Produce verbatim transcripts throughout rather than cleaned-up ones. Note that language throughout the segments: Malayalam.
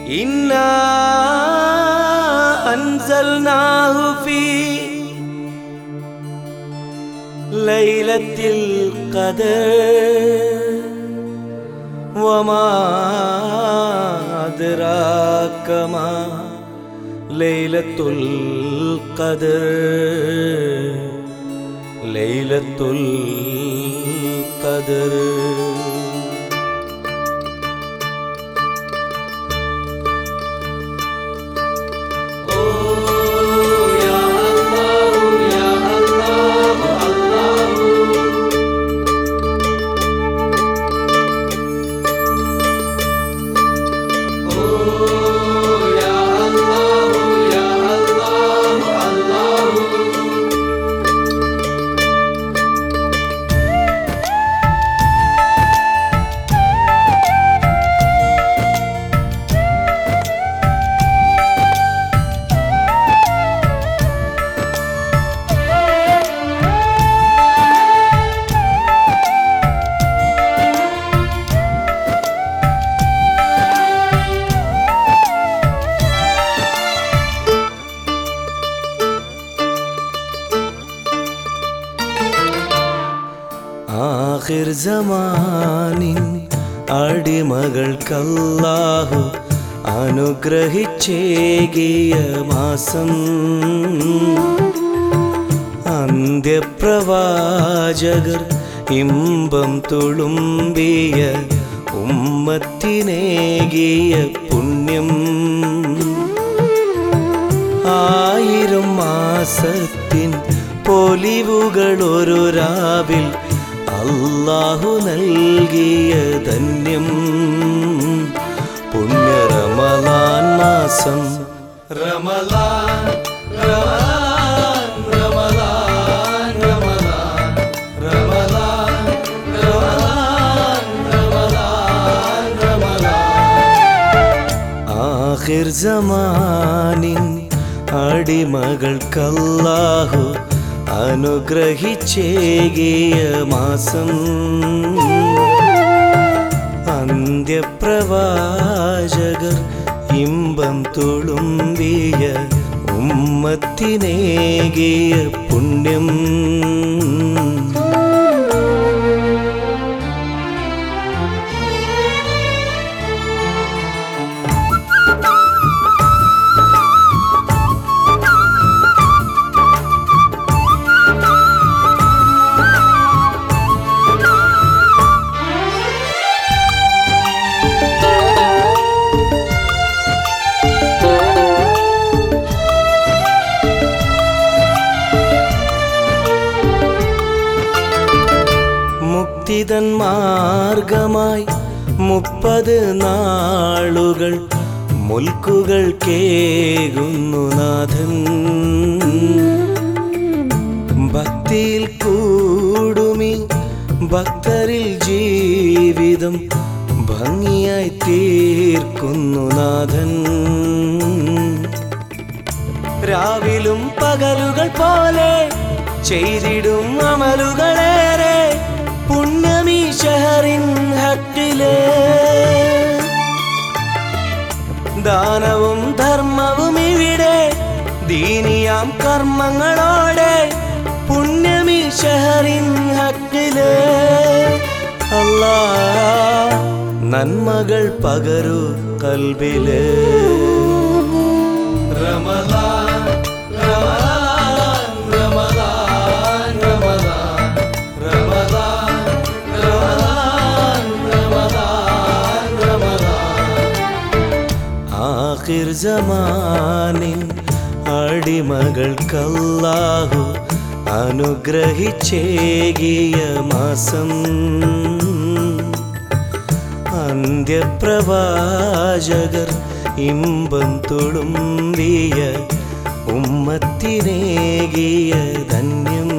ഇന്നാ അൻസൽനാഹു ഫീ ലൈലത്തിൽ ഖദർ വമാ അദ്റാക മാ ലൈലത്തുൽ ഖദർ ലൈലത്തുൽ ഖദർ. ആഖിർ സമാനിൻ അടിമകൾക്കല്ലാഹു അനുഗ്രഹിച്ചേകിയ മാസം, അന്ത്യപ്രവാചകർ ഇമ്പം തുളുമ്പിയ ഉമ്മത്തിനേകിയ പുണ്യം, ആയിരം മാസത്തിൻ പൊലിവുകളൊരു രാവിൽ അല്ലാഹു നൽകിയ ധന്യം. പുണ്യ റമളാൻ മാസം, റമളാൻ റമളാൻ റമളാൻ റമളാൻ റമളാൻ റമളാൻ റമളാൻ റമളാൻ. ആഖിർ സമാനിൻ അടിമകൾക്കല്ലാഹു അനുഗ്രഹിച്ചേകിയ മാസം, അന്ത്യപ്രവാചകർ ഇമ്പം തുളുമ്പിയ ഉമ്മത്തിനേകിയ പുണ്യം. മുക്തിതൻ മാർഗമായി മുപ്പത് നാളുകൾ മുൽക്കുകൾ കേകുന്നു നാഥൻ. ഭക്തിയിൽ കൂടുമി ഭക്തരിൽ ജീവിതം ഭംഗിയായി തീർക്കുന്നു നാഥൻ. രാവിലും പകലുകൾ പോലെ ചെയ്തിടും അമലുകളേറെ പുണ്യമീ ഷഹറിൻ ഹക്കിലെ. ദാനവും ധർമ്മവും ഇവിടെ ദീനിയാം കർമ്മങ്ങളോടെ പുണ്യമീ ഷഹറിൻ ഹക്കിലെ. അല്ലാഹ് നന്മകൾ പകരു കൽബിലെ. റമളാൻ റമളാൻ റമളാൻ റമളാൻ റമളാൻ റമളാൻ റമളാൻ റമളാൻ. ആഖിർ സമാനിൻ അടിമകൾക്കല്ലാഹു അനുഗ്രഹിച്ചേകിയ മാസം, അന്ത്യപ്രവാചകർ ഇമ്പം തുളുമ്പിയ ഉമ്മത്തിനേകിയ ധന്യം.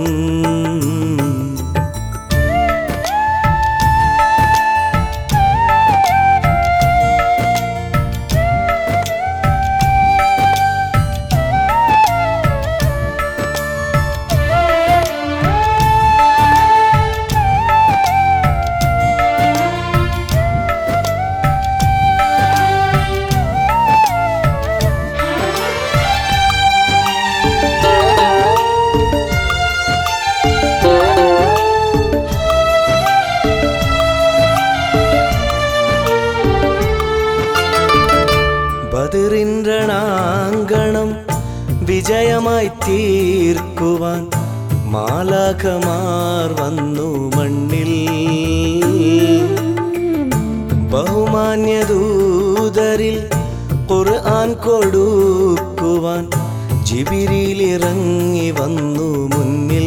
ബദറിൻരണാങ്കണം വിജയമായി തീർക്കുവാൻ മാലാഖമാർ വന്നു മണ്ണിൽ. ബഹുമാന്യദൂതരിൽ ഖുർആൻ കൊടുക്കുവാൻ ജിബ്രീൽ ഇറങ്ങി വന്നു മുന്നിൽ.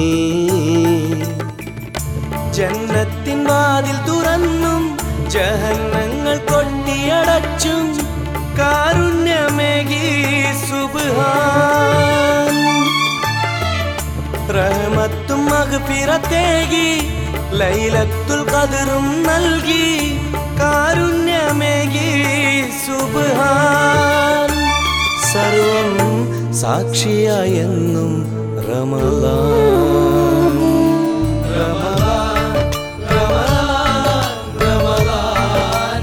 ജന്നത്തിൻ വാതിൽ തുറന്നും ജഹന്നങ്ങൾ കൊട്ടിയടച്ചും കാരുണ്യമേകി സുബ്ഹാൻ. റഹ്മത്തും മഗ്ഫിറത്തേകി ലൈലത്തുൽ ഖദ്റും നൽകി കാരുണ്യമേകി സുബ്ഹാൻ. സർവം സാക്ഷിയായെന്നും റമളാൻ. റമളാൻ റമളാൻ റമളാൻ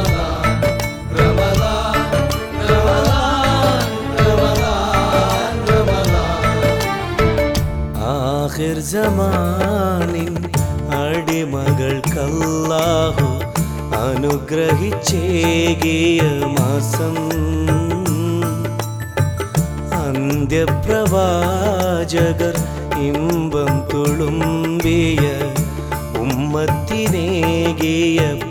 റമളാൻ റമളാൻ റമളാൻ റമളാൻ. ആഖിർ സമാനിൻ അടിമകൾക്കല്ലാഹു അനുഗ്രഹിച്ചേകിയ മാസം. അന്ത്യപ്രവാചകർ ഇമ്പം തുളുമ്പിയ ഉമ്മത്തിനേകിയ